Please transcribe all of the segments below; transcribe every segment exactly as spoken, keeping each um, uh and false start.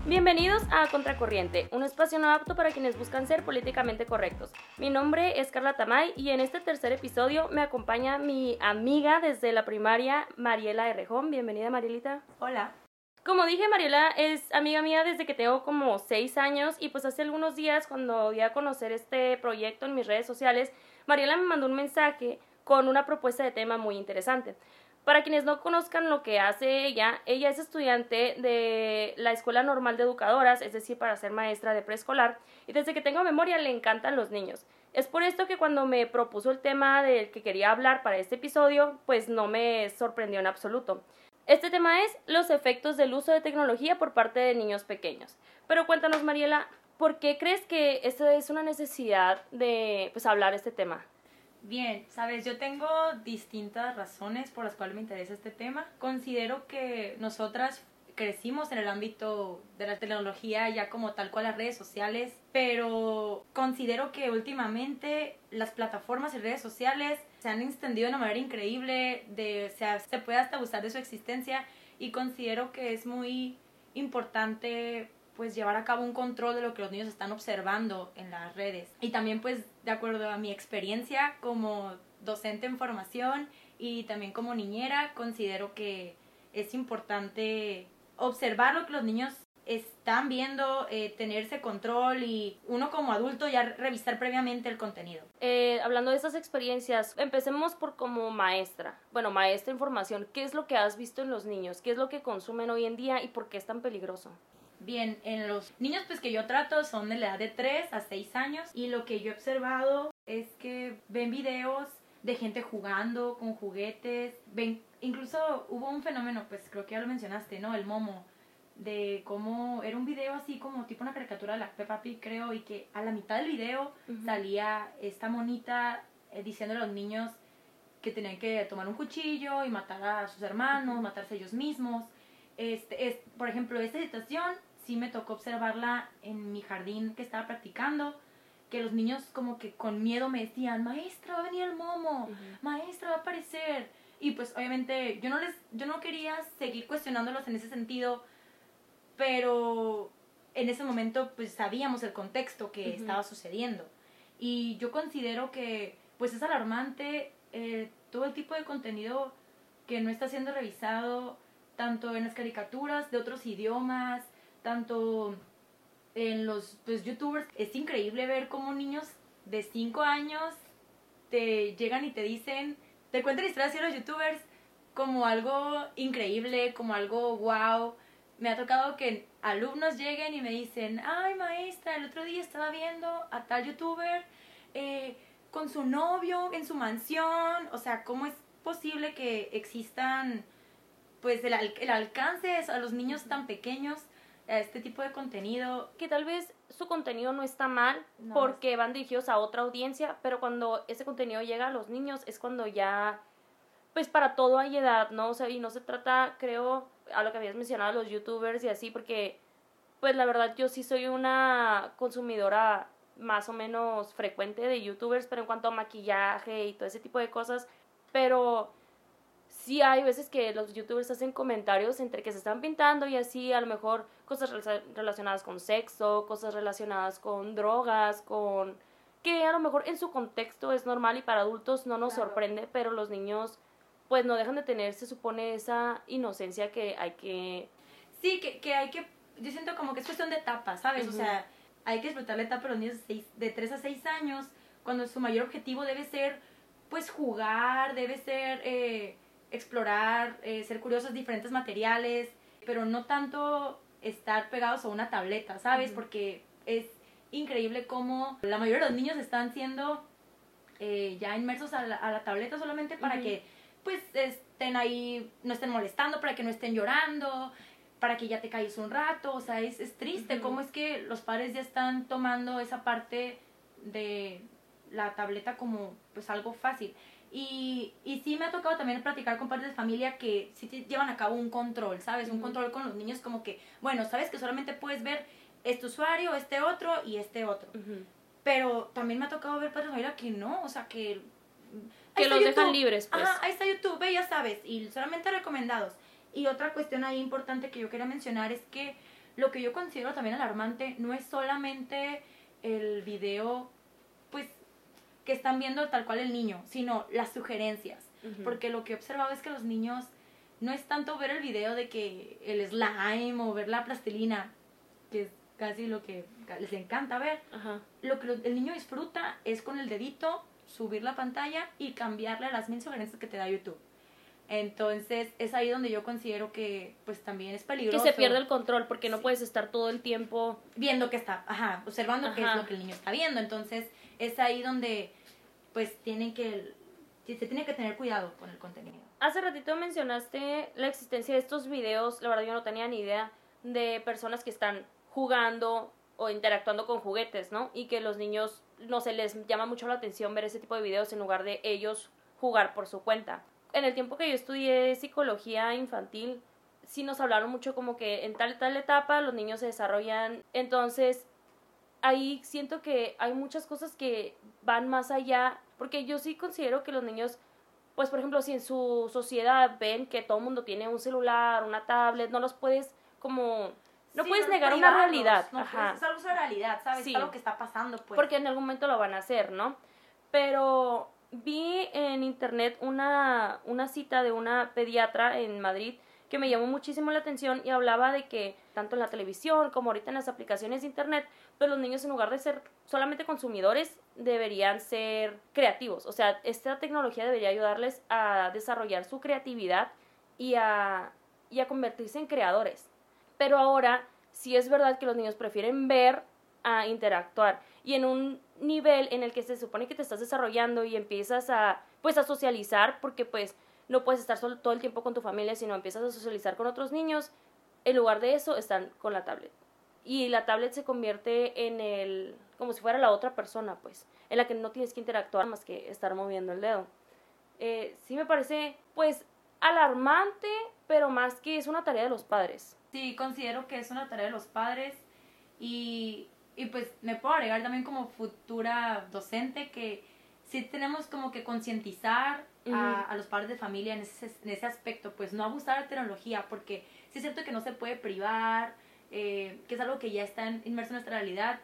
Bienvenidos a Contracorriente, un espacio no apto para quienes buscan ser políticamente correctos. Mi nombre es Carla Tamay y en este tercer episodio me acompaña mi amiga desde la primaria, Mariela Errejón. Bienvenida, Marielita. Hola. Como dije, Mariela es amiga mía desde que tengo como seis años y pues hace algunos días cuando di a conocer este proyecto en mis redes sociales, Mariela me mandó un mensaje con una propuesta de tema muy interesante. Para quienes no conozcan lo que hace ella, ella es estudiante de la Escuela Normal de Educadoras, es decir, para ser maestra de preescolar, y desde que tengo memoria le encantan los niños. Es por esto que cuando me propuso el tema del que quería hablar para este episodio, pues no me sorprendió en absoluto. Este tema es los efectos del uso de tecnología por parte de niños pequeños. Pero cuéntanos, Mariela, ¿por qué crees que esta es una necesidad de pues, hablar este tema? Bien, sabes, yo tengo distintas razones por las cuales me interesa este tema. Considero que nosotras crecimos en el ámbito de la tecnología ya como tal cual las redes sociales, pero considero que últimamente las plataformas y redes sociales se han extendido de una manera increíble, de, o sea, se puede hasta abusar de su existencia y considero que es muy importante pues llevar a cabo un control de lo que los niños están observando en las redes. Y también pues de acuerdo a mi experiencia como docente en formación y también como niñera, considero que es importante observar lo que los niños están viendo, eh, tener ese control y uno como adulto ya revisar previamente el contenido. Eh, hablando de estas experiencias, empecemos por como maestra. Bueno, maestra en formación, ¿qué es lo que has visto en los niños? ¿Qué es lo que consumen hoy en día y por qué es tan peligroso? Bien, en los niños pues que yo trato son de la edad de tres a seis años y lo que yo he observado es que ven videos de gente jugando con juguetes, ven, incluso hubo un fenómeno, pues creo que ya lo mencionaste, ¿no? El Momo, de cómo era un video así como tipo una caricatura de la Peppa Pig, creo, y que a la mitad del video uh-huh. salía esta monita eh, diciéndole a los niños que tenían que tomar un cuchillo y matar a sus hermanos, uh-huh. matarse ellos mismos. Este, es, por ejemplo, esta situación sí me tocó observarla en mi jardín que estaba practicando, que los niños como que con miedo me decían, maestra, va a venir el Momo, uh-huh. maestra, va a aparecer. Y pues obviamente yo no, les, yo no quería seguir cuestionándolos en ese sentido, pero en ese momento pues sabíamos el contexto que uh-huh. estaba sucediendo. Y yo considero que pues es alarmante eh, todo el tipo de contenido que no está siendo revisado, tanto en las caricaturas de otros idiomas, tanto en los pues, youtubers. Es increíble ver cómo niños de cinco años te llegan y te dicen, te cuentan historias de los youtubers como algo increíble, como algo wow. Me ha tocado que alumnos lleguen y me dicen, ay maestra, el otro día estaba viendo a tal youtuber eh, con su novio en su mansión. O sea, ¿cómo es posible que existan pues el, el alcance a los niños tan pequeños a este tipo de contenido? Que tal vez su contenido no está mal no, porque van dirigidos a otra audiencia, pero cuando ese contenido llega a los niños es cuando ya, pues para todo hay edad, ¿no? O sea, y no se trata, creo, a lo que habías mencionado, los youtubers y así, porque pues la verdad yo sí soy una consumidora más o menos frecuente de youtubers, pero en cuanto a maquillaje y todo ese tipo de cosas, pero sí hay veces que los youtubers hacen comentarios entre que se están pintando y así, a lo mejor cosas relacionadas con sexo, cosas relacionadas con drogas, con que a lo mejor en su contexto es normal y para adultos no nos claro. sorprende, pero los niños pues no dejan de tener, se supone, esa inocencia que hay que... Sí, que, que hay que, yo siento como que es cuestión de etapa, ¿sabes? Uh-huh. O sea, hay que disfrutar la etapa de los niños de, seis, de tres a seis años, cuando su mayor objetivo debe ser, pues, jugar, debe ser... Eh, explorar, eh, ser curiosos de diferentes materiales, pero no tanto estar pegados a una tableta, ¿sabes? Uh-huh. Porque es increíble cómo la mayoría de los niños están siendo eh, ya inmersos a la, a la tableta solamente para uh-huh. que pues estén ahí, no estén molestando, para que no estén llorando, para que ya te calles un rato. O sea, es, es triste uh-huh. cómo es que los padres ya están tomando esa parte de la tableta como pues algo fácil. Y, y sí me ha tocado también platicar con padres de familia que sí llevan a cabo un control, ¿sabes? Uh-huh. Un control con los niños como que, bueno, sabes que solamente puedes ver este usuario, este otro y este otro. Uh-huh. Pero también me ha tocado ver padres de familia que no, o sea, que... Que los YouTube. Dejan libres, pues. Ajá, ahí está YouTube, ya sabes, y solamente recomendados. Y otra cuestión ahí importante que yo quería mencionar es que lo que yo considero también alarmante no es solamente el video, pues, que están viendo tal cual el niño, sino las sugerencias. Uh-huh. Porque lo que he observado es que los niños no es tanto ver el video de que el slime o ver la plastilina, que es casi lo que les encanta ver. Uh-huh. Lo que el niño disfruta es con el dedito subir la pantalla y cambiarle a las mil sugerencias que te da YouTube. Entonces es ahí donde yo considero que pues también es peligroso. Que se pierde el control porque no sí. puedes estar todo el tiempo viendo que está, ajá, observando ajá. qué es lo que el niño está viendo. Entonces es ahí donde pues tienen que, se tiene que tener cuidado con el contenido. Hace ratito mencionaste la existencia de estos videos, la verdad yo no tenía ni idea, de personas que están jugando o interactuando con juguetes, ¿no? Y que los niños, no sé, les llama mucho la atención ver ese tipo de videos en lugar de ellos jugar por su cuenta. En el tiempo que yo estudié psicología infantil, sí nos hablaron mucho como que en tal tal etapa los niños se desarrollan. Entonces, ahí siento que hay muchas cosas que van más allá, porque yo sí considero que los niños, pues por ejemplo, si en su sociedad ven que todo el mundo tiene un celular, una tablet, no los puedes como... No sí, puedes no negar una realidad. No, Ajá. Es algo de realidad, ¿sabes? Sí. Es algo que está pasando, pues. Porque en algún momento lo van a hacer, ¿no? Pero vi en internet una, una cita de una pediatra en Madrid que me llamó muchísimo la atención y hablaba de que tanto en la televisión como ahorita en las aplicaciones de internet, pues los niños en lugar de ser solamente consumidores deberían ser creativos. O sea, esta tecnología debería ayudarles a desarrollar su creatividad y a, y a convertirse en creadores. Pero ahora sí es verdad que los niños prefieren ver a interactuar. Y en un nivel en el que se supone que te estás desarrollando y empiezas a, pues, a socializar, porque pues no puedes estar solo todo el tiempo con tu familia, sino empiezas a socializar con otros niños, en lugar de eso están con la tablet. Y la tablet se convierte en el, como si fuera la otra persona, pues, en la que no tienes que interactuar más que estar moviendo el dedo. Eh, sí me parece, pues, alarmante, pero más que es una tarea de los padres. Sí, considero que es una tarea de los padres y, y pues me puedo agregar también como futura docente que sí tenemos como que concientizar uh-huh. a, a los padres de familia en ese, en ese aspecto, pues no abusar de la tecnología, porque sí es cierto que no se puede privar, eh, que es algo que ya está inmerso en nuestra realidad,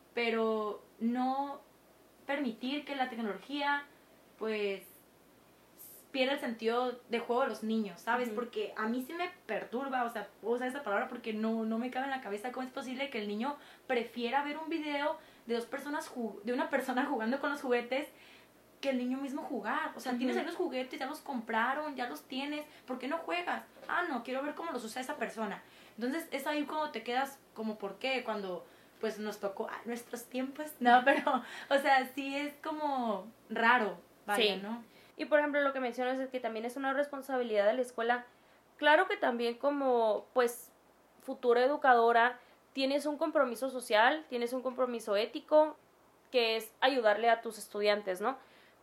pero no permitir que la tecnología pues pierde el sentido de juego de los niños, ¿sabes? Uh-huh. Porque a mí sí me perturba, o sea, puedo usar esa palabra porque no, no me cabe en la cabeza cómo es posible que el niño prefiera ver un video de dos personas, ju- de una persona jugando con los juguetes que el niño mismo jugar. O sea, uh-huh. tienes ahí los juguetes, ya los compraron, ya los tienes, ¿por qué no juegas? Ah, no, quiero ver cómo los usa esa persona. Entonces, es ahí cuando te quedas como, ¿por qué? Cuando, pues, nos tocó a nuestros tiempos, no, pero, o sea, sí es como raro, vaya, sí. ¿no? Y por ejemplo, lo que mencionas es que también es una responsabilidad de la escuela. Claro que también como, pues, futura educadora, tienes un compromiso social, tienes un compromiso ético, que es ayudarle a tus estudiantes, ¿no?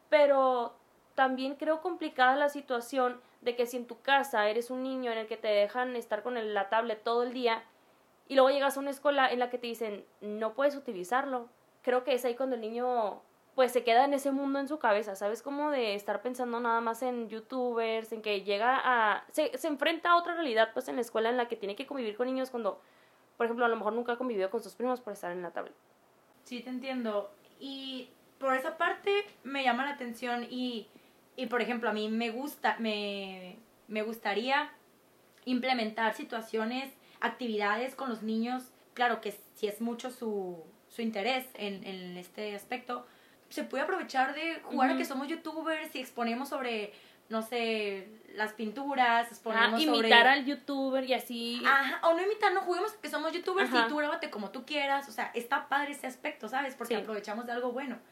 Pero también creo complicada la situación de que si en tu casa eres un niño en el que te dejan estar con el, la tablet todo el día y luego llegas a una escuela en la que te dicen, no puedes utilizarlo. Creo que es ahí cuando el niño pues se queda en ese mundo en su cabeza, ¿sabes? Como de estar pensando nada más en youtubers, en que llega a... Se, se enfrenta a otra realidad, pues, en la escuela en la que tiene que convivir con niños cuando, por ejemplo, a lo mejor nunca ha convivido con sus primos por estar en la tablet. Sí, te entiendo. Y por esa parte me llama la atención y, y por ejemplo, a mí me gusta, me, me gustaría implementar situaciones, actividades con los niños. Claro que si es mucho su, su interés en, en este aspecto, se puede aprovechar de jugar uh-huh. a que somos youtubers y exponemos sobre, no sé, las pinturas, exponemos ah, sobre... imitar al youtuber y así... Ajá, o no imitar, no juguemos que somos youtubers Ajá. y tú grábate como tú quieras, o sea, está padre ese aspecto, ¿sabes? Porque sí. aprovechamos de algo bueno.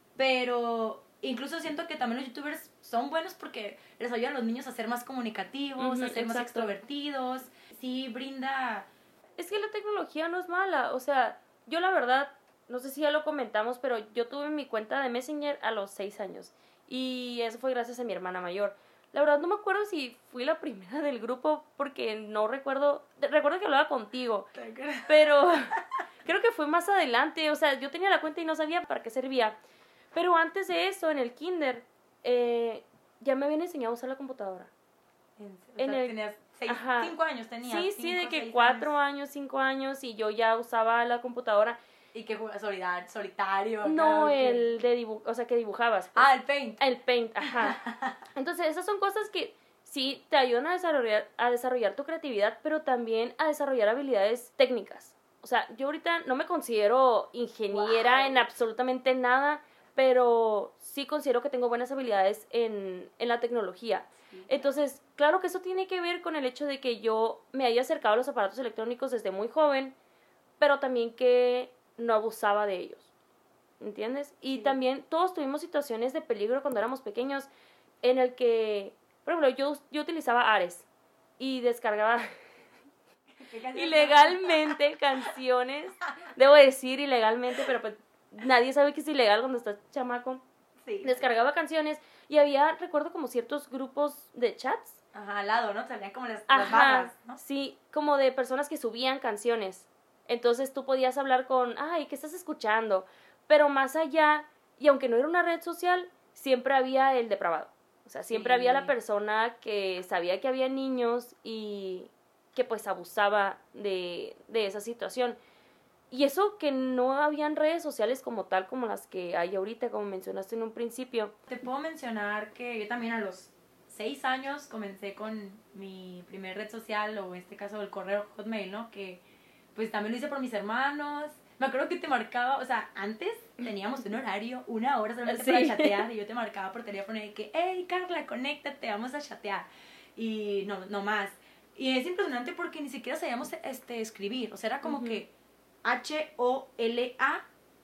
Pero incluso siento que también los youtubers son buenos porque les ayudan a los niños a ser más comunicativos, uh-huh, a ser exacto. más extrovertidos, sí brinda... Es que la tecnología no es mala, o sea, yo la verdad... No sé si ya lo comentamos, pero yo tuve mi cuenta de Messenger a los seis años. Y eso fue gracias a mi hermana mayor. La verdad no me acuerdo si fui la primera del grupo porque no recuerdo... Recuerdo que hablaba contigo. Pero creo que fue más adelante. O sea, yo tenía la cuenta y no sabía para qué servía. Pero antes de eso, en el kinder, eh, ya me habían enseñado a usar la computadora. En, o sea, el, tenías seis, Ajá. cinco años tenía. Sí, cinco, sí, de que seis cuatro años. años, cinco años, y yo ya usaba la computadora. Y que jugaba solitario, solitario. No, acá, el de dibujo, o sea, que dibujabas. Pues. Ah, el Paint. El Paint, ajá. Entonces, esas son cosas que sí te ayudan a desarrollar, a desarrollar tu creatividad, pero también a desarrollar habilidades técnicas. O sea, yo ahorita no me considero ingeniera Wow. en absolutamente nada, pero sí considero que tengo buenas habilidades en, en la tecnología. Sí. Entonces, claro que eso tiene que ver con el hecho de que yo me haya acercado a los aparatos electrónicos desde muy joven, pero también que no abusaba de ellos, ¿entiendes? Y Sí. también todos tuvimos situaciones de peligro cuando éramos pequeños en el que, por ejemplo, yo, yo utilizaba Ares y descargaba ilegalmente canciones, debo decir ilegalmente, pero pues nadie sabe que es ilegal cuando estás chamaco. Sí. Descargaba canciones y había, recuerdo, como ciertos grupos de chats. Ajá, al lado, ¿no? Salían como las, las Ajá, barras, ¿no? sí, como de personas que subían canciones. Entonces tú podías hablar con, ay, ¿qué estás escuchando? Pero más allá, y aunque no era una red social, siempre había el depravado. O sea, siempre Sí. había la persona que sabía que había niños y que pues abusaba de, de esa situación. Y eso que no habían redes sociales como tal, como las que hay ahorita, como mencionaste en un principio. Te puedo mencionar que yo también a los seis años comencé con mi primer red social, o en este caso el correo Hotmail, ¿no? Que pues también lo hice por mis hermanos. Me acuerdo que te marcaba, o sea, antes teníamos un horario, una hora solamente Sí. para chatear, y yo te marcaba por teléfono y de que, hey, Carla, conéctate, vamos a chatear. Y no, no más. Y es impresionante porque ni siquiera sabíamos este, escribir, o sea, era como Ujú. que H O L A,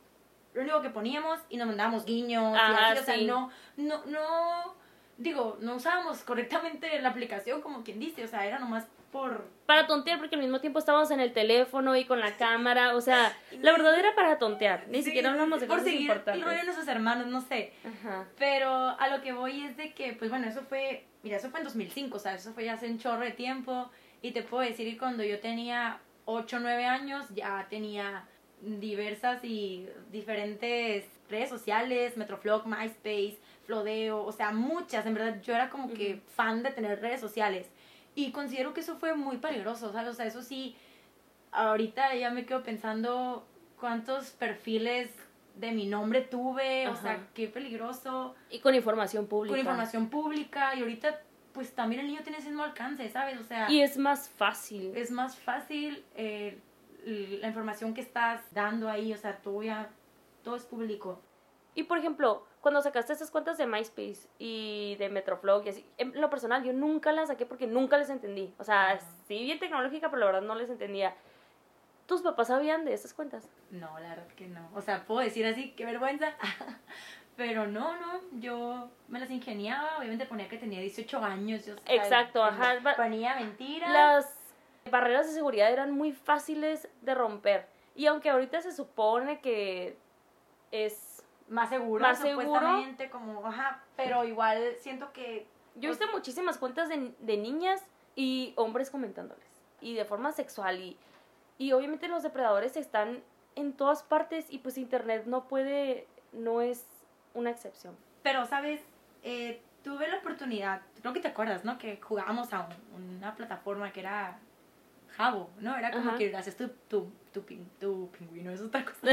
lo único que poníamos, y nos mandábamos guiños, y Ajá, así, o sea, sí. no, no, no, digo, no usábamos correctamente la aplicación, como quien dice, o sea, era nomás por... Para tontear, porque al mismo tiempo estábamos en el teléfono y con la cámara, o sea, la verdad era para tontear, ni Sí, siquiera hablamos de por cosas seguir importantes. el rollo de nuestros hermanos, no sé. Ajá. Pero a lo que voy es de que, pues bueno, eso fue, mira, eso fue en dos mil cinco, o sea, eso fue ya hace un chorro de tiempo, y te puedo decir que cuando yo tenía ocho o nueve años ya tenía diversas y diferentes redes sociales, Metroflog, MySpace, Flodeo, o sea, muchas, en verdad yo era como que Ujú. fan de tener redes sociales, y considero que eso fue muy peligroso, ¿sabes? O sea, eso sí, ahorita ya me quedo pensando cuántos perfiles de mi nombre tuve, o Ajá. sea, qué peligroso, Y con información pública. con información pública, y ahorita pues también el niño tiene ese mismo alcance, ¿sabes? O sea, Y es más fácil. es más fácil eh, la información que estás dando ahí, o sea, todo ya, todo es público. Y por ejemplo, cuando sacaste esas cuentas de MySpace y de Metroflog y así, en lo personal yo nunca las saqué porque nunca les entendí. O sea, Ajá. sí bien tecnológica, pero la verdad no les entendía. ¿Tus papás sabían de esas cuentas? No, la verdad que no. O sea, puedo decir así, qué vergüenza. Pero no, no, yo me las ingeniaba, obviamente ponía que tenía dieciocho años. Yo, o sea, Exacto, ajá. Ba- Ponía mentiras. Las barreras de seguridad eran muy fáciles de romper. Y aunque ahorita se supone que es... Más seguro, Más seguro. supuestamente, como, ajá, pero igual siento que... Yo he visto muchísimas cuentas de, de niñas y hombres comentándoles. Y de forma sexual. Y, y obviamente los depredadores están en todas partes y pues internet no puede, no es una excepción. Pero, ¿sabes? Eh, tuve la oportunidad, creo que te acuerdas, ¿no? Que jugábamos a un- una plataforma que era Jabo, ¿no? Era como Ajá. que hacías tu, tu, tu, pin- tu pingüino, es otra cosa.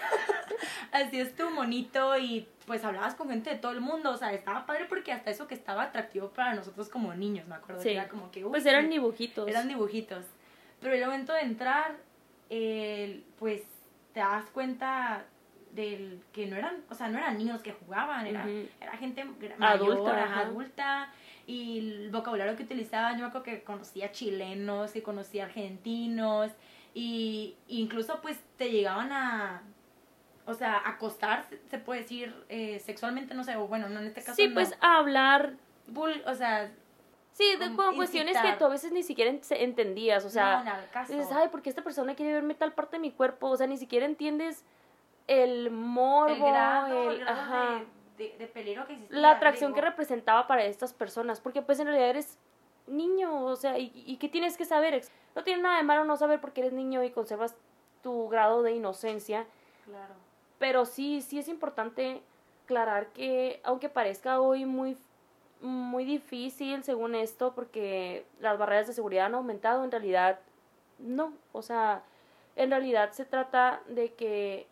Hacías tu monito y pues hablabas con gente de todo el mundo, o sea, estaba padre porque hasta eso que estaba atractivo para nosotros como niños, me acuerdo. Sí. Que era como que, uy, Pues eran sí, dibujitos. eran dibujitos. Pero el momento de entrar, eh, pues te das cuenta del que no eran, o sea, no eran niños que jugaban, era, Ujú. era gente gra- mayor, Adulta, ajá, ajá. adulta, y el vocabulario que utilizaban, yo me acuerdo que conocía chilenos, que conocía argentinos, y incluso pues te llegaban a, o sea, acostar, se- se puede decir, eh, sexualmente, no sé, o bueno, no, en este caso Sí, no. pues a hablar. Bull- o sea, Sí, de Como como cuestiones que incitar. tú a veces ni siquiera ent- entendías. O sea, no, nada, caso. dices, ay, ¿por qué esta persona quiere verme tal parte de mi cuerpo? O sea, ni siquiera entiendes el morbo, el grado, el- el grado ajá, de, de, de peligro que existía. la atracción digo. que representaba para estas personas. Porque pues en realidad eres niño, o sea, ¿y, y qué tienes que saber? Ex- No tiene nada de malo no saber porque eres niño y conservas tu grado de inocencia. Claro. Pero sí, sí es importante aclarar que, aunque parezca hoy muy muy difícil según esto porque las barreras de seguridad han aumentado. En realidad, no. O sea, en realidad se trata de que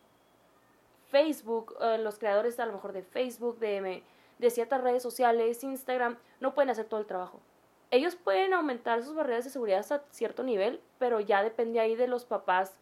Facebook, uh, los creadores a lo mejor de Facebook, de, de ciertas redes sociales, Instagram, no pueden hacer todo el trabajo. Ellos pueden aumentar sus barreras de seguridad hasta cierto nivel, pero ya depende ahí de los papás.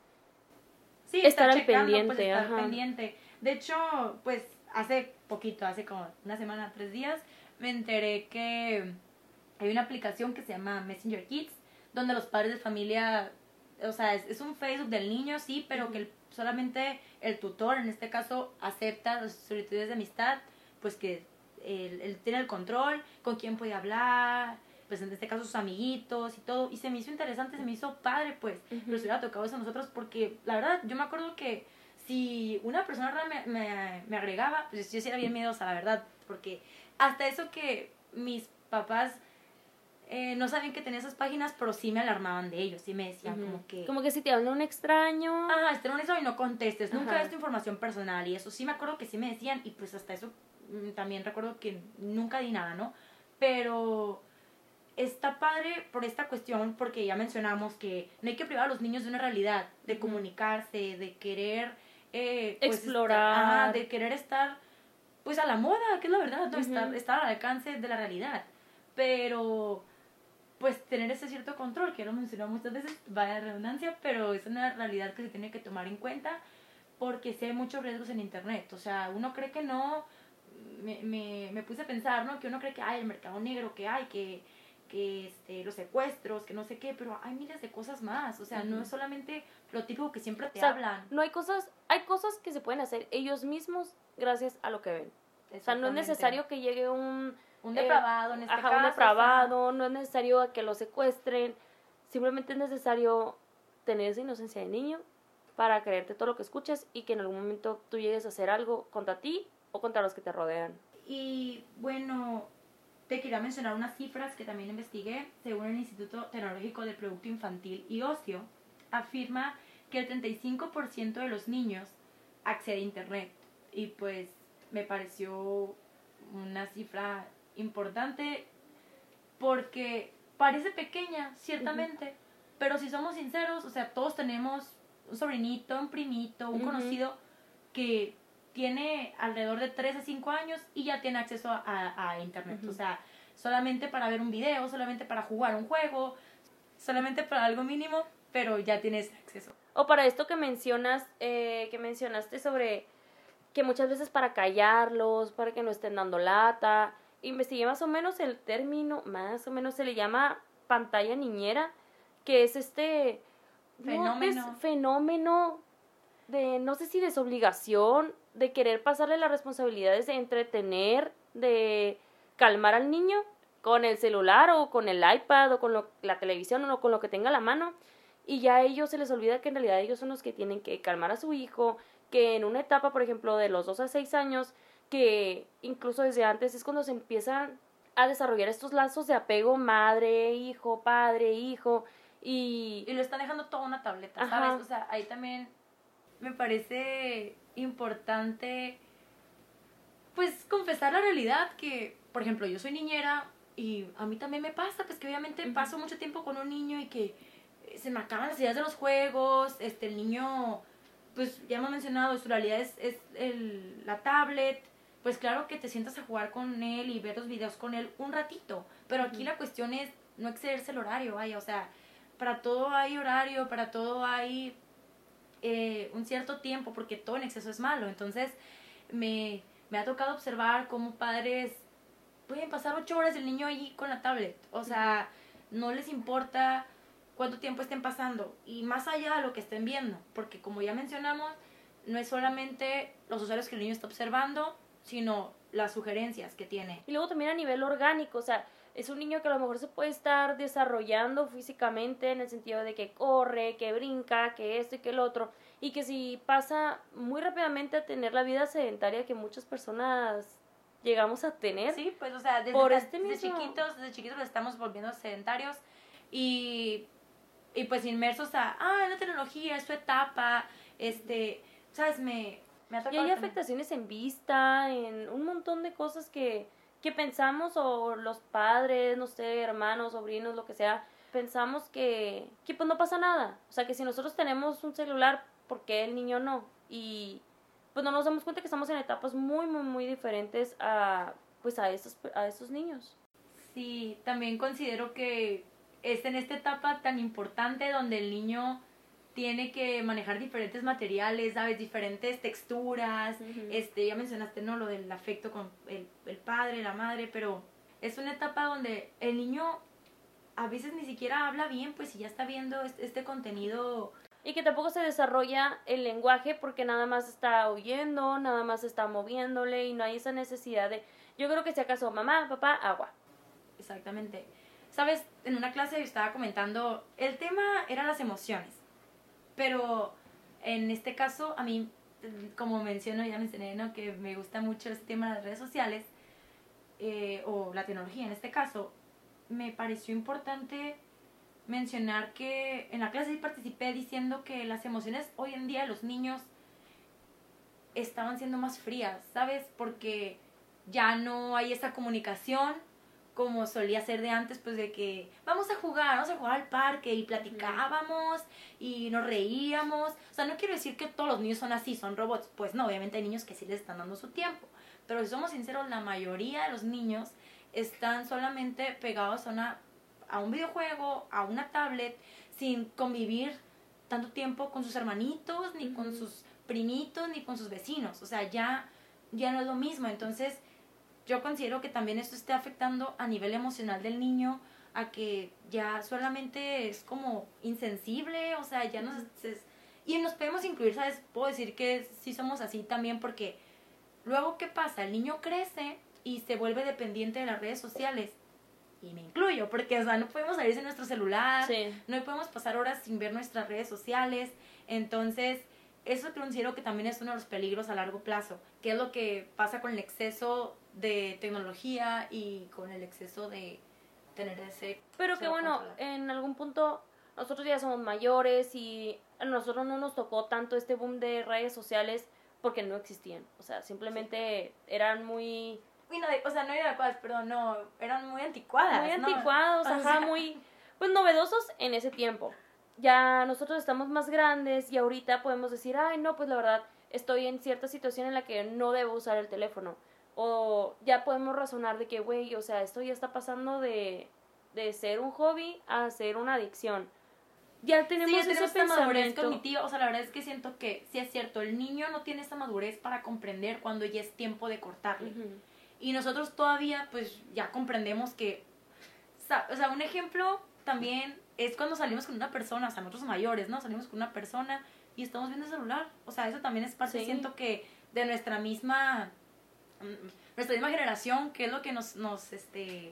Sí, estar, estar al checando, pendiente. Pues, estar ajá. pendiente. De hecho, pues hace poquito, hace como una semana, tres días, me enteré que hay una aplicación que se llama Messenger Kids, donde los padres de familia, o sea, es, es un Facebook del niño, sí, pero uh-huh. que el, solamente el tutor, en este caso, acepta las solicitudes de amistad, pues que él, él tiene el control, con quién puede hablar, pues en este caso sus amiguitos y todo, y se me hizo interesante, se me hizo padre, pues, uh-huh. pero se hubiera tocado eso a nosotros, porque la verdad, yo me acuerdo que si una persona me, me, me agregaba, pues yo sí era bien miedosa, la verdad, porque hasta eso que mis papás eh, no sabían que tenía esas páginas, pero sí me alarmaban de ellos, sí me decían uh-huh. como que... Como que si te habla un extraño... Ajá, este un extraño y no contestes, nunca des tu información personal, y eso sí me acuerdo que sí me decían, y pues hasta eso mm, también recuerdo que nunca di nada, ¿no? Pero... está padre por esta cuestión, porque ya mencionamos que no hay que privar a los niños de una realidad, de uh-huh. comunicarse, de querer eh, pues, explorar, estar, ajá, de querer estar pues a la moda, que es la verdad, ¿no? uh-huh. estar, estar al alcance de la realidad, pero pues tener ese cierto control, que lo mencionamos muchas veces, vaya redundancia, pero es una realidad que se tiene que tomar en cuenta, porque sí hay muchos riesgos en internet, o sea, uno cree que no, me, me, me puse a pensar, ¿no? Que uno cree que hay el mercado negro, que hay, que que este, los secuestros, que no sé qué, pero hay miles de cosas más, o sea, uh-huh. no es solamente lo típico que siempre te o sea, hablan. No hay cosas, hay cosas que se pueden hacer ellos mismos gracias a lo que ven. O sea, no es necesario que llegue un... Un depravado, eh, en este ajá, caso. un depravado, o sea, no es necesario que lo secuestren, simplemente es necesario tener esa inocencia de niño para creerte todo lo que escuchas y que en algún momento tú llegues a hacer algo contra ti o contra los que te rodean. Y bueno... te quería mencionar unas cifras que también investigué. Según el Instituto Tecnológico del Producto Infantil y Ocio, afirma que el treinta y cinco por ciento de los niños accede a Internet. Y pues me pareció una cifra importante porque parece pequeña, ciertamente, uh-huh. pero si somos sinceros, o sea, todos tenemos un sobrinito, un primito, un uh-huh. conocido que... tiene alrededor de tres a cinco años y ya tiene acceso a, a, a internet. Uh-huh. O sea, solamente para ver un video, solamente para jugar un juego, solamente para algo mínimo, pero ya tienes acceso. O para esto que mencionas, eh, que mencionaste sobre que muchas veces para callarlos, para que no estén dando lata, investigué más o menos el término, más o menos se le llama pantalla niñera, que es este fenómeno, no, fenómeno de, no sé si desobligación, de querer pasarle las responsabilidades de entretener, de calmar al niño con el celular o con el iPad o con lo, la televisión o con lo que tenga a la mano, y ya a ellos se les olvida que en realidad ellos son los que tienen que calmar a su hijo, que en una etapa, por ejemplo, de los dos a seis años, que incluso desde antes es cuando se empiezan a desarrollar estos lazos de apego madre, hijo, padre, hijo, y... y lo están dejando toda una tableta, ajá. ¿sabes? O sea, ahí también me parece importante, pues, confesar la realidad que, por ejemplo, yo soy niñera y a mí también me pasa, pues, que obviamente uh-huh. paso mucho tiempo con un niño y que se me acaban las ideas de los juegos, este, el niño, pues, ya hemos mencionado, su realidad es, es el, la tablet, pues, claro que te sientas a jugar con él y ver los videos con él un ratito, pero aquí uh-huh. la cuestión es no excederse el horario, vaya, o sea, para todo hay horario, para todo hay... Eh, un cierto tiempo, porque todo en exceso es malo. Entonces me, me ha tocado observar cómo padres pueden pasar ocho horas el niño ahí con la tablet, o sea, no les importa cuánto tiempo estén pasando y más allá de lo que estén viendo, porque como ya mencionamos, no es solamente los usuarios que el niño está observando, sino las sugerencias que tiene. Y luego también a nivel orgánico, o sea, es un niño que a lo mejor se puede estar desarrollando físicamente en el sentido de que corre, que brinca, que esto y que el otro, y que si pasa muy rápidamente a tener la vida sedentaria que muchas personas llegamos a tener. Sí, pues, o sea, desde, por desde, este mismo... chiquitos, desde chiquitos lo estamos volviendo sedentarios y, y pues inmersos a, ah, la tecnología, es su etapa, este, ¿sabes? Me, me ha tocado... Y hay afectaciones en vista, en un montón de cosas que... que pensamos, o los padres, no sé, hermanos, sobrinos, lo que sea, pensamos que, que pues no pasa nada. O sea, que si nosotros tenemos un celular, ¿por qué el niño no? Y pues no nos damos cuenta que estamos en etapas muy, muy, muy diferentes a, pues a esos, a esos niños. Sí, también considero que es en esta etapa tan importante donde el niño tiene que manejar diferentes materiales, ¿sabes? Diferentes texturas. Uh-huh. Este, ya mencionaste, ¿no? Lo del afecto con el, el padre, la madre, pero es una etapa donde el niño a veces ni siquiera habla bien, pues si ya está viendo este, este contenido. Y que tampoco se desarrolla el lenguaje porque nada más está oyendo, nada más está moviéndole y no hay esa necesidad de... Yo creo que si acaso mamá, papá, agua. Exactamente. ¿Sabes? En una clase estaba comentando, el tema era las emociones, pero en este caso a mí, como menciono, ya mencioné, ¿no? Que me gusta mucho este tema de las redes sociales, eh, o la tecnología en este caso, me pareció importante mencionar que en la clase participé diciendo que las emociones hoy en día de los niños estaban siendo más frías, ¿sabes? Porque ya no hay esa comunicación como solía ser de antes, pues de que vamos a jugar, vamos a jugar al parque y platicábamos y nos reíamos. O sea, no quiero decir que todos los niños son así, son robots. Pues no, obviamente hay niños que sí les están dando su tiempo. Pero si somos sinceros, la mayoría de los niños están solamente pegados a, una, a un videojuego, a una tablet, sin convivir tanto tiempo con sus hermanitos, ni uh-huh. con sus primitos, ni con sus vecinos. O sea, ya, ya no es lo mismo. Entonces, yo considero que también esto está afectando a nivel emocional del niño, a que ya solamente es como insensible, o sea, ya no es, es... Y nos podemos incluir, ¿sabes? Puedo decir que sí somos así también porque luego, ¿qué pasa? El niño crece y se vuelve dependiente de las redes sociales. Y me incluyo, porque, o sea, no podemos salir de nuestro celular, sí. no podemos pasar horas sin ver nuestras redes sociales. Entonces, eso considero que también es uno de los peligros a largo plazo, que es lo que pasa con el exceso de tecnología y con el exceso de tener ese... Pero que bueno, controlar. En algún punto nosotros ya somos mayores y a nosotros no nos tocó tanto este boom de redes sociales porque no existían. O sea, simplemente sí. eran muy... Uy, no, o sea, no adecuadas, perdón, no, eran muy anticuadas. Muy ¿no? anticuados, o ajá, sea, muy, pues novedosos en ese tiempo. Ya nosotros estamos más grandes y ahorita podemos decir, ay, no, pues la verdad, estoy en cierta situación en la que no debo usar el teléfono. O ya podemos razonar de que, güey, o sea, esto ya está pasando de, de ser un hobby a ser una adicción. Ya tenemos, sí, ya tenemos ese esta madurez cognitiva. O sea, la verdad es que siento que sí es cierto, el niño no tiene esta madurez para comprender cuando ya es tiempo de cortarle. Uh-huh. Y nosotros todavía, pues, ya comprendemos que... O sea, un ejemplo también es cuando salimos con una persona, o sea, nosotros mayores, ¿no? Salimos con una persona y estamos viendo el celular. O sea, eso también es parte, sí. siento que, de nuestra misma... nuestra misma generación, que es lo que nos, nos, este,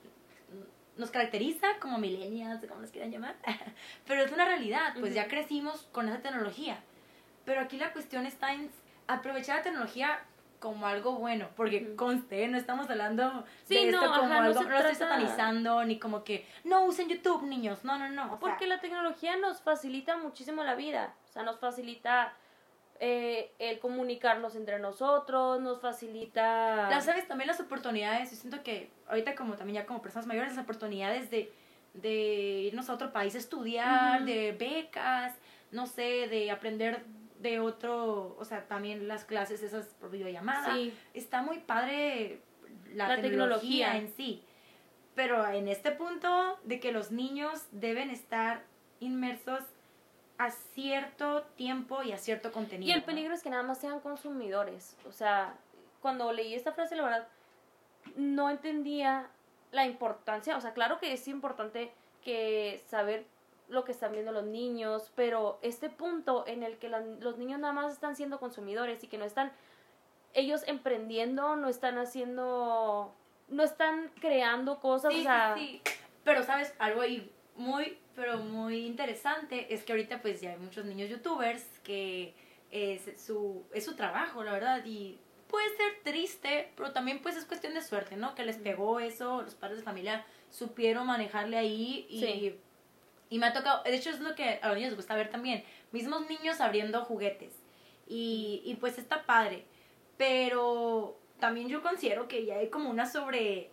nos caracteriza como millennials, como nos quieran llamar, pero es una realidad, pues uh-huh. ya crecimos con esa tecnología, pero aquí la cuestión está en aprovechar la tecnología como algo bueno, porque uh-huh. conste, no estamos hablando sí, de no, esto como ajá, algo, no, no lo estoy satanizando, ni como que, no usen YouTube, niños, no, no, no. O porque sea, la tecnología nos facilita muchísimo la vida, o sea, nos facilita... Eh, el comunicarnos entre nosotros, nos facilita... Las sabes, también las oportunidades, yo siento que ahorita como también ya como personas mayores, las oportunidades de, de irnos a otro país a estudiar, uh-huh. de becas, no sé, de aprender de otro, o sea, también las clases esas por videollamada. Sí. Está muy padre la, la tecnología. tecnología en sí, pero en este punto de que los niños deben estar inmersos a cierto tiempo y a cierto contenido. Y el peligro, ¿no?, es que nada más sean consumidores. O sea, cuando leí esta frase, la verdad, no entendía la importancia. O sea, claro que es importante que saber lo que están viendo los niños, pero este punto en el que la, los niños nada más están siendo consumidores y que no están ellos emprendiendo, no están haciendo, no están creando cosas. Sí, o sea, sí, sí. Pero, ¿sabes? Algo ahí muy... pero muy interesante es que ahorita pues ya hay muchos niños youtubers que es su, es su trabajo, la verdad, y puede ser triste, pero también pues es cuestión de suerte, ¿no? Que les pegó eso, los padres de familia supieron manejarle ahí y, sí. y me ha tocado, de hecho es lo que a los niños les gusta ver también, mismos niños abriendo juguetes y, y pues está padre, pero también yo considero que ya hay como una sobre...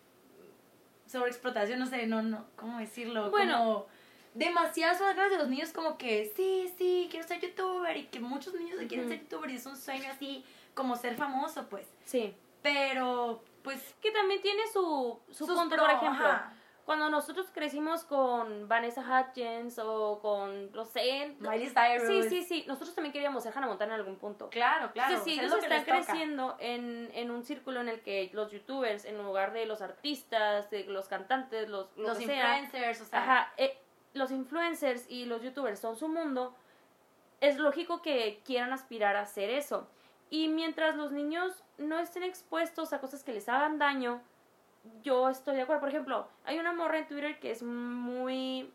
sobreexplotación, no sé, no, no, ¿cómo decirlo? Bueno. Como demasiadas ganas de los niños como que, sí, sí, quiero ser youtuber, y que muchos niños uh-huh. quieren ser youtuber y es un sueño así como ser famoso, pues. Sí. Pero, pues... Que también tiene su, su punto, por ejemplo. Ajá. Cuando nosotros crecimos con Vanessa Hudgens o con, no sé... Miley Cyrus. Sí, sí, sí. Nosotros también queríamos ser Hannah Montana en algún punto. Claro, claro. Sí, sí, ellos están creciendo en, en un círculo en el que los youtubers, en lugar de los artistas, de los cantantes, los, lo los que influencers, sea, o sea... Ajá, eh, los influencers y los youtubers son su mundo. Es lógico que quieran aspirar a hacer eso. Y mientras los niños no estén expuestos a cosas que les hagan daño, yo estoy de acuerdo. Por ejemplo, hay una morra en Twitter que es muy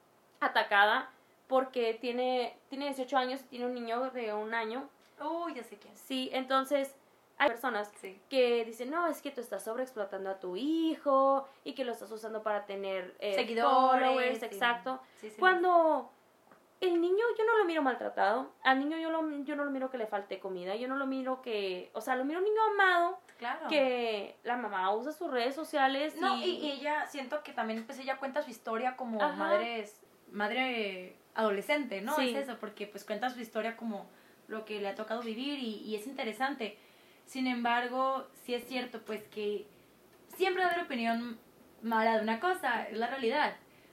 atacada porque tiene, tiene dieciocho años y tiene un niño de un año. Uy, oh, ya sé quién. Sí, entonces hay personas sí. que dicen, no, es que tú estás sobreexplotando a tu hijo y que lo estás usando para tener eh, seguidores. Followers, sí. exacto. Sí, sí, Cuando... El niño yo no lo miro maltratado, al niño yo, lo, yo no lo miro que le falte comida, yo no lo miro que, o sea, lo miro un niño amado, claro. que la mamá usa sus redes sociales. No, y, y, y ella, siento que también, pues ella cuenta su historia como Ajá. madre, madre adolescente, ¿no? Sí. Es eso, porque pues cuenta su historia como lo que le ha tocado vivir y, y es interesante. Sin embargo, sí es cierto, pues que siempre va a haber opinión mala de una cosa, es la realidad,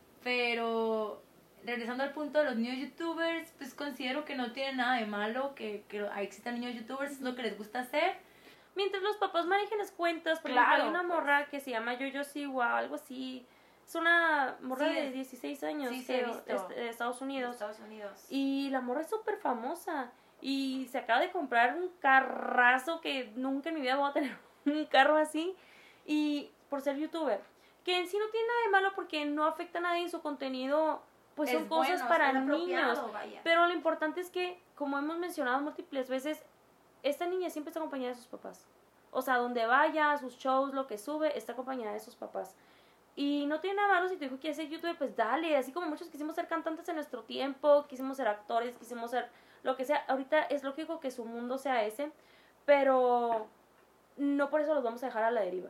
pero... Regresando al punto de los niños youtubers, pues considero que no tiene nada de malo que, que existan niños youtubers, es lo que les gusta hacer. Mientras los papás manejen las cuentas, por claro, ejemplo, hay una morra pues. que se llama Yoyo Siwa, algo así. Es una morra sí, de dieciséis años sí, que, sí, es, de Estados Unidos. De Estados Unidos. Y la morra es súper famosa. Y se acaba de comprar un carrazo que nunca en mi vida voy a tener un carro así. Y por ser youtuber. Que en sí no tiene nada de malo porque no afecta a nadie en su contenido. Pues son es cosas bueno, para niños, vaya. Pero lo importante es que, como hemos mencionado múltiples veces, esta niña siempre está acompañada de sus papás. O sea, donde vaya, a sus shows, lo que sube, está acompañada de sus papás. Y no tiene nada malo si tu hijo quiere ser youtuber, pues dale. Así como muchos quisimos ser cantantes en nuestro tiempo, quisimos ser actores, quisimos ser lo que sea. Ahorita es lógico que su mundo sea ese, pero no por eso los vamos a dejar a la deriva.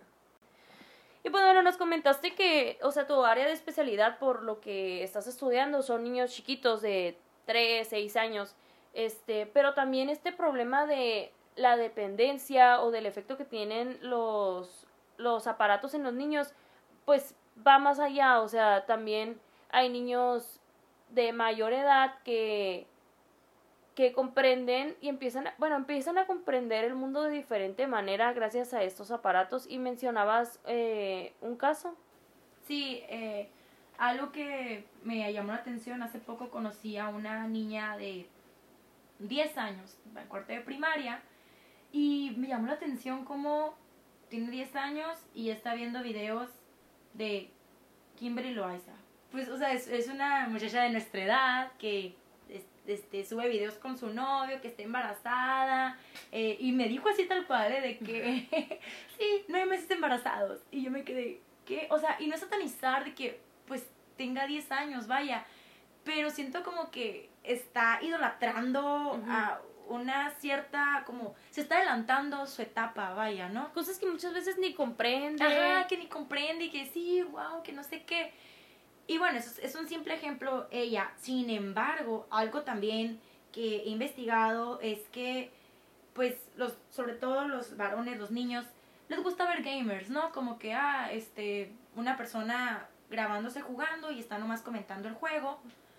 Y pues bueno, nos comentaste que, o sea, tu área de especialidad por lo que estás estudiando son niños chiquitos de tres, seis años, este, pero también este problema de la dependencia o del efecto que tienen los, los aparatos en los niños, pues va más allá, o sea, también hay niños de mayor edad que... que comprenden y empiezan, bueno, empiezan a comprender el mundo de diferente manera gracias a estos aparatos. Y mencionabas eh, un caso. Sí, eh, algo que me llamó la atención, hace poco conocí a una niña de diez años, en cuarto de primaria, y me llamó la atención cómo tiene diez años y está viendo videos de Kimberly Loaiza. Pues, o sea, es, es una muchacha de nuestra edad que... Este, sube videos con su novio, que está embarazada, eh, y me dijo así tal cual, ¿eh? De que, sí, nueve meses embarazados, y yo me quedé, ¿qué? O sea, y no es satanizar de que, pues, tenga diez años, vaya, pero siento como que está idolatrando uh-huh. a una cierta, como, se está adelantando su etapa, vaya, ¿no? Cosas que muchas veces ni comprende. Ajá, que ni comprende, y que sí, wow, que no sé qué. Y bueno, eso es un simple ejemplo ella. Sin embargo, algo también que he investigado es que, pues, los, sobre todo los varones, los niños, les gusta ver gamers, ¿no? Como que, ah, este, una persona grabándose jugando y está nomás comentando el juego.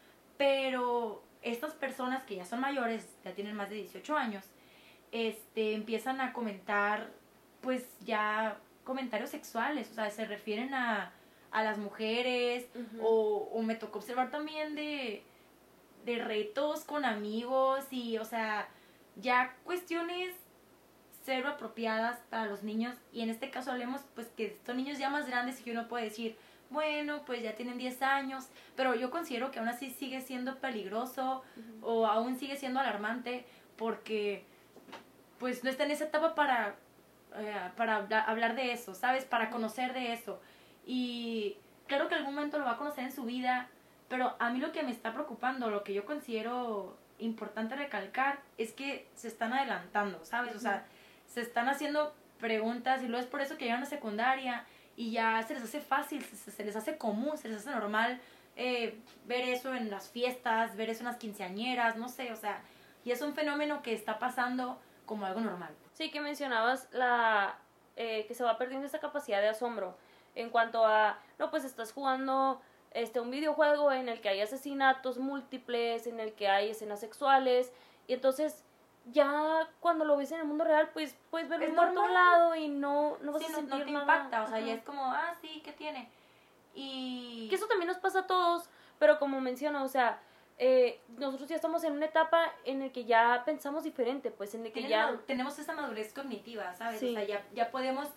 Pero estas personas que ya son mayores, ya tienen más de dieciocho años, este, empiezan a comentar, pues, ya comentarios sexuales. O sea, se refieren a... a las mujeres, uh-huh. o, o me tocó observar también de, de retos con amigos y, o sea, ya cuestiones cero apropiadas para los niños, y en este caso hablemos, pues, que son niños ya más grandes y que uno puede decir, bueno, pues ya tienen diez años, pero yo considero que aún así sigue siendo peligroso, uh-huh. o aún sigue siendo alarmante, porque, pues, no está en esa etapa para, eh, para hablar de eso, ¿sabes? Para conocer de eso. Y claro que algún momento lo va a conocer en su vida, pero a mí lo que me está preocupando, lo que yo considero importante recalcar, es que se están adelantando, ¿sabes? Uh-huh. O sea, se están haciendo preguntas y luego es por eso que llegan a secundaria y ya se les hace fácil, se, se les hace común, se les hace normal eh, ver eso en las fiestas, ver eso en las quinceañeras, no sé, o sea, y es un fenómeno que está pasando como algo normal. Sí, que mencionabas la eh, que se va perdiendo esa capacidad de asombro en cuanto a, no, pues estás jugando este un videojuego en el que hay asesinatos múltiples, en el que hay escenas sexuales, y entonces ya cuando lo ves en el mundo real, pues puedes verlo por todo lado y no, no vas sí, a sentir no, no te nada. impacta, o sea, Ajá. ya es como, ah, sí, ¿qué tiene? Y... Que eso también nos pasa a todos, pero como menciono, o sea, eh, nosotros ya estamos en una etapa en la que ya pensamos diferente, pues en la que ya... Tenemos, tenemos esa madurez cognitiva, ¿sabes? Sí. O sea, ya, ya podemos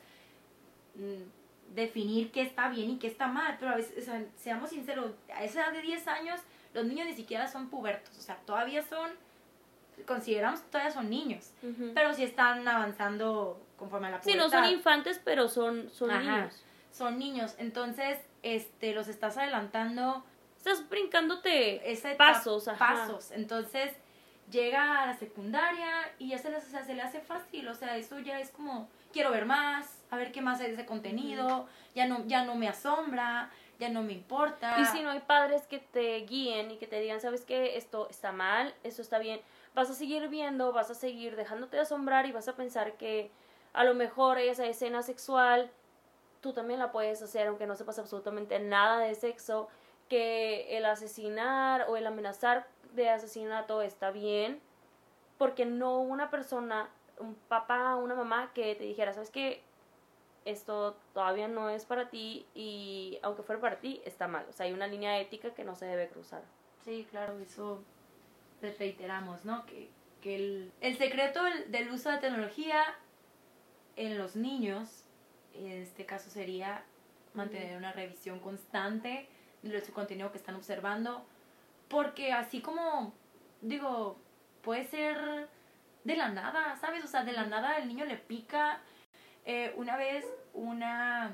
mm, definir qué está bien y qué está mal, pero a veces, o sea, seamos sinceros, a esa edad de diez años, los niños ni siquiera son pubertos, o sea, todavía son, consideramos que todavía son niños, Uh-huh. pero sí están avanzando conforme a la pubertad. Sí, no son infantes, pero son, son Ajá, niños. Son niños, entonces, este, los estás adelantando... Estás brincándote esa etapa, pasos, ajá. pasos, entonces llega a la secundaria y ya se le, o sea, se le hace fácil, o sea, eso ya es como, quiero ver más, a ver qué más hay de ese contenido, uh-huh. ya no ya no me asombra, ya no me importa. Y si no hay padres que te guíen y que te digan, ¿sabes qué? Esto está mal, esto está bien, vas a seguir viendo, vas a seguir dejándote de asombrar y vas a pensar que a lo mejor esa escena sexual tú también la puedes hacer aunque no sepas absolutamente nada de sexo, que el asesinar o el amenazar de asesinato está bien, porque no una persona, un papá, una mamá que te dijera, ¿sabes qué? Esto todavía no es para ti y aunque fuera para ti, está mal. O sea, hay una línea ética que no se debe cruzar. Sí, claro, eso les reiteramos, ¿no? Que, que el, el secreto del, del uso de tecnología en los niños, en este caso sería mantener una revisión constante de su contenido que están observando, porque así como, digo, puede ser de la nada, ¿sabes? O sea, de la nada el niño le pica. Eh, una vez una,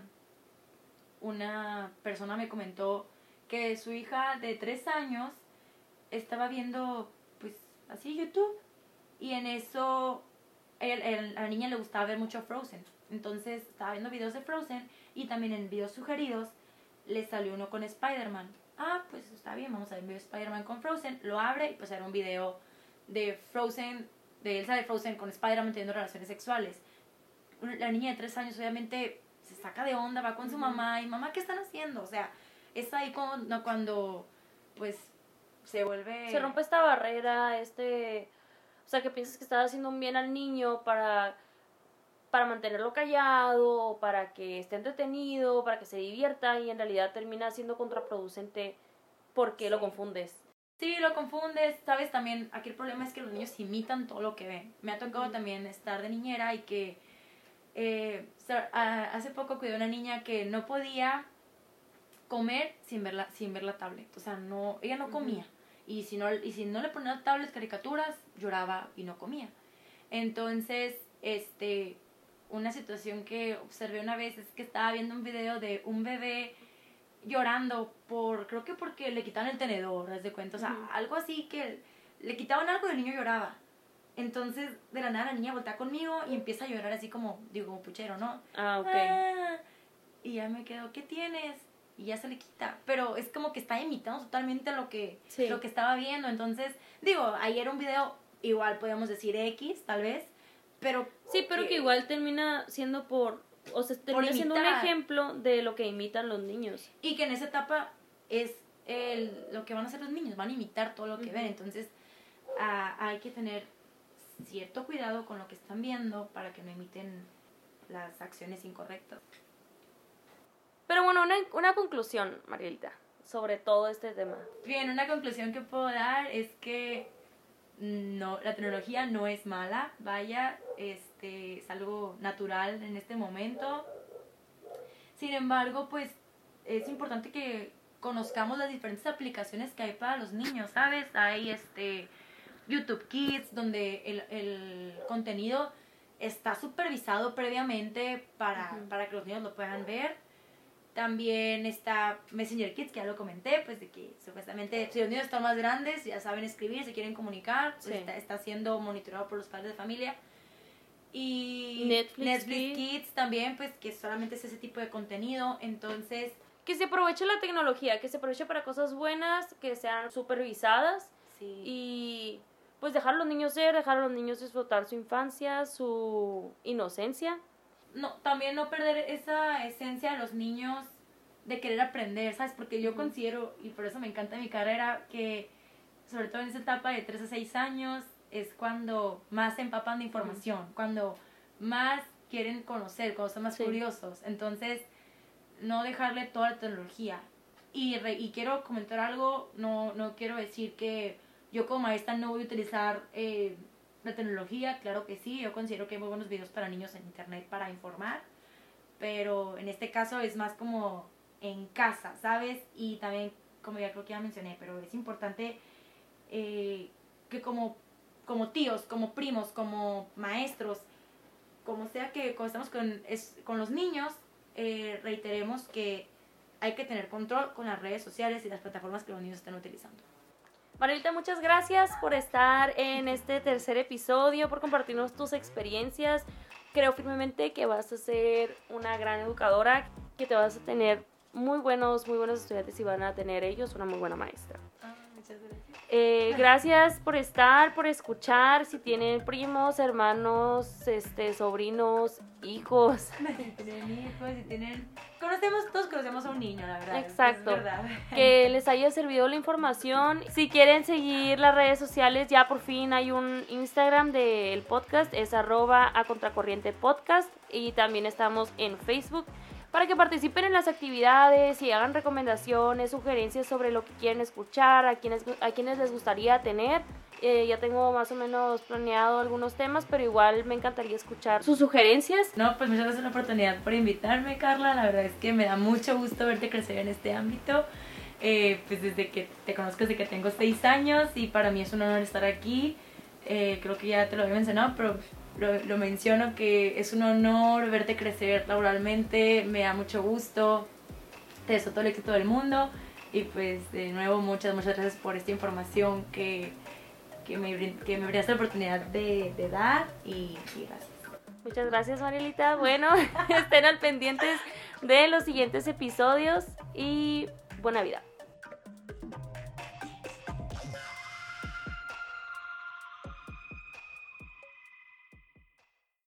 una persona me comentó que su hija de tres años estaba viendo, pues, así YouTube, y en eso el, el, a la niña le gustaba ver mucho Frozen, entonces estaba viendo videos de Frozen y también en videos sugeridos le salió uno con Spider-Man. Ah, pues está bien, vamos a ver video de Spider-Man con Frozen. Lo abre y pues era un video de Frozen, de Elsa de Frozen con Spider-Man teniendo relaciones sexuales. La niña de tres años obviamente se saca de onda, va con su mamá y mamá, ¿qué están haciendo? O sea, es ahí cuando, cuando pues se vuelve... Se rompe esta barrera, este... O sea, que piensas que estás haciendo un bien al niño para... para mantenerlo callado, o para que esté entretenido, para que se divierta, y en realidad termina siendo contraproducente porque sí. Lo confundes. Sí, lo confundes, sabes, también aquí el problema es que los niños imitan todo lo que ven. Me ha tocado mm. también estar de niñera y que eh, hace poco cuidé a una niña que no podía comer sin ver la, sin ver la tablet, o sea, no, ella no comía, uh-huh. y, si no, y si no le ponía la tablet, caricaturas, lloraba y no comía. Entonces, este... una situación que observé una vez es que estaba viendo un video de un bebé llorando por, creo que porque le quitaban el tenedor, haz de cuenta, o sea, uh-huh. algo así que le quitaban algo y el niño lloraba. Entonces, de la nada la niña voltea conmigo y empieza a llorar así como, digo, como puchero, ¿no? Ah, ok. Ah, y ya me quedo, ¿qué tienes? Y ya se le quita, pero es como que está imitando totalmente lo que, sí. lo que estaba viendo. Entonces, digo, ahí era un video, igual podemos decir X, tal vez, pero sí, pero que, que igual termina siendo por, o sea, termina siendo un ejemplo de lo que imitan los niños. Y que en esa etapa es el, lo que van a hacer los niños, van a imitar todo lo que uh-huh. ven. Entonces, uh, hay que tener cierto cuidado con lo que están viendo para que no imiten las acciones incorrectas. Pero bueno, una, una conclusión, Marielita, sobre todo este tema. Bien, una conclusión que puedo dar es que no, la tecnología no es mala, vaya, este, es algo natural en este momento. Sin embargo, pues es importante que conozcamos las diferentes aplicaciones que hay para los niños, ¿sabes? Hay este YouTube Kids, donde el, el contenido está supervisado previamente para, uh-huh. para que los niños lo puedan ver. También está Messenger Kids, que ya lo comenté, pues de que supuestamente si los niños están más grandes, ya saben escribir, se quieren comunicar, pues sí. está, está siendo monitoreado por los padres de familia. Y Netflix, Netflix Kids. Kids también, pues que solamente es ese tipo de contenido. Entonces, que se aproveche la tecnología, que se aproveche para cosas buenas, que sean supervisadas. sí. Y pues dejar a los niños ser, dejar a los niños disfrutar su infancia, su inocencia. No, también no perder esa esencia de los niños de querer aprender, ¿sabes? Porque yo uh-huh. considero, y por eso me encanta mi carrera, que sobre todo en esa etapa de tres a seis años es cuando más se empapan de información, uh-huh. cuando más quieren conocer, cuando son más sí. curiosos. Entonces, no dejarle toda la tecnología. Y, re, y quiero comentar algo, no, no quiero decir que yo como maestra no voy a utilizar eh, la tecnología, claro que sí, yo considero que hay muy buenos videos para niños en internet para informar, pero en este caso es más como en casa, ¿sabes? Y también, como ya creo que ya mencioné, pero es importante eh, que como, como tíos, como primos, como maestros, como sea que cuando estamos con, es, con los niños, eh, reiteremos que hay que tener control con las redes sociales y las plataformas que los niños estén utilizando. Marielita, muchas gracias por estar en este tercer episodio, por compartirnos tus experiencias. Creo firmemente que vas a ser una gran educadora, que te vas a tener muy buenos, muy buenos estudiantes y van a tener ellos una muy buena maestra. Ah, muchas gracias. Eh, gracias por estar, por escuchar. Si tienen primos, hermanos, este, sobrinos, hijos. Si tienen hijos, si tienen... Conocemos, todos conocemos a un niño, la verdad. Exacto. Es verdad. Que les haya servido la información. Si quieren seguir las redes sociales, ya por fin hay un Instagram del podcast, es arroba a contracorriente podcast. Y también estamos en Facebook, para que participen en las actividades y hagan recomendaciones, sugerencias sobre lo que quieren escuchar, a quienes, a quienes les gustaría tener. Eh, ya tengo más o menos planeado algunos temas, pero igual me encantaría escuchar sus sugerencias. No, pues muchas gracias por la oportunidad por invitarme, Carla. La verdad es que me da mucho gusto verte crecer en este ámbito. Eh, pues desde que te conozco, desde que tengo seis años, y para mí es un honor estar aquí. Eh, creo que ya te lo había mencionado, pero Lo, lo menciono, que es un honor verte crecer laboralmente, me da mucho gusto, te deseo todo el éxito del mundo y pues de nuevo muchas, muchas gracias por esta información que, que, me, que me brindaste la oportunidad de, de dar y, y gracias. Muchas gracias, Marielita. Bueno, estén al pendientes de los siguientes episodios y buena vida.